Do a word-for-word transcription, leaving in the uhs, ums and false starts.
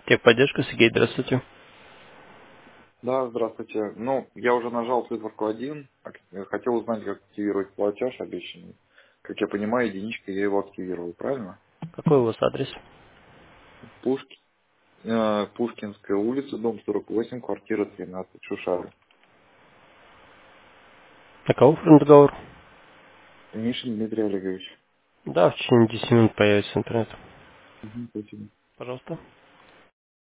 Техподдержка, Сергей, здравствуйте. Да, здравствуйте. Ну, я уже нажал циферку один. Ак- Хотел узнать, как активировать платеж обещанный. Как я понимаю, единичка, я его активировал, правильно? Какой у вас адрес? Пушки, э, Пушкинская улица, дом сорок восемь, квартира тринадцать, Шушары. На кого оформлен договор? Мишин Дмитрий Олегович. Да, в течение десяти минут появится интернет. Мгм, спасибо. Пожалуйста.